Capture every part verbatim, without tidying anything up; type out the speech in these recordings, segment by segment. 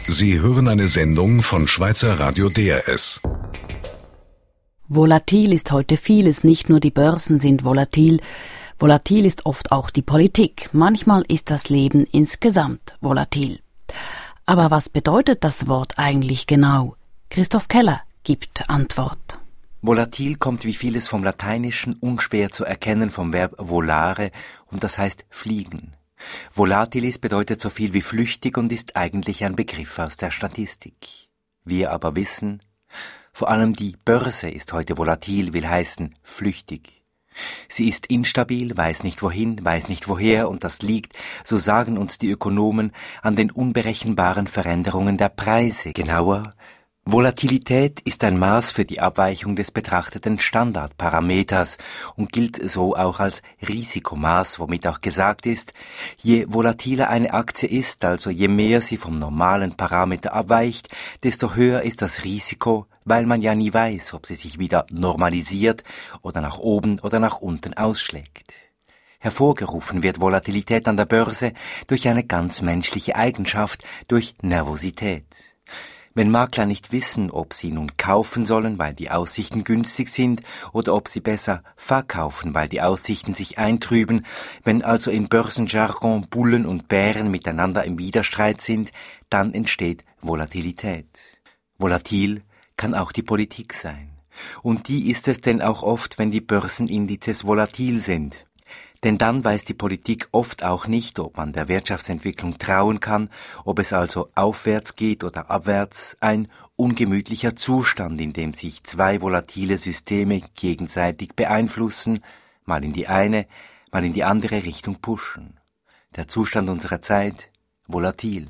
Sie hören eine Sendung von Schweizer Radio D R S. Volatil ist heute vieles, nicht nur die Börsen sind volatil. Volatil ist oft auch die Politik. Manchmal ist das Leben insgesamt volatil. Aber was bedeutet das Wort eigentlich genau? Christoph Keller gibt Antwort. Volatil kommt wie vieles vom Lateinischen unschwer zu erkennen vom Verb volare und das heißt fliegen. Volatilis bedeutet so viel wie flüchtig und ist eigentlich ein Begriff aus der Statistik. Wir aber wissen, vor allem die Börse ist heute volatil, will heißen flüchtig. Sie ist instabil, weiß nicht wohin, weiß nicht woher und das liegt, so sagen uns die Ökonomen, an den unberechenbaren Veränderungen der Preise. Genauer, Volatilität ist ein Maß für die Abweichung des betrachteten Standardparameters und gilt so auch als Risikomaß, womit auch gesagt ist, je volatiler eine Aktie ist, also je mehr sie vom normalen Parameter abweicht, desto höher ist das Risiko, weil man ja nie weiß, ob sie sich wieder normalisiert oder nach oben oder nach unten ausschlägt. Hervorgerufen wird Volatilität an der Börse durch eine ganz menschliche Eigenschaft, durch Nervosität. Wenn Makler nicht wissen, ob sie nun kaufen sollen, weil die Aussichten günstig sind, oder ob sie besser verkaufen, weil die Aussichten sich eintrüben, wenn also in Börsenjargon Bullen und Bären miteinander im Widerstreit sind, dann entsteht Volatilität. Volatil kann auch die Politik sein. Und die ist es denn auch oft, wenn die Börsenindizes volatil sind. Denn dann weiß die Politik oft auch nicht, ob man der Wirtschaftsentwicklung trauen kann, ob es also aufwärts geht oder abwärts, ein ungemütlicher Zustand, in dem sich zwei volatile Systeme gegenseitig beeinflussen, mal in die eine, mal in die andere Richtung pushen. Der Zustand unserer Zeit, volatil.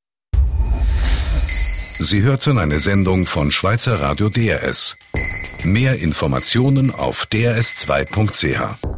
Sie hörten eine Sendung von Schweizer Radio D R S. Mehr Informationen auf d r s zwei punkt c h.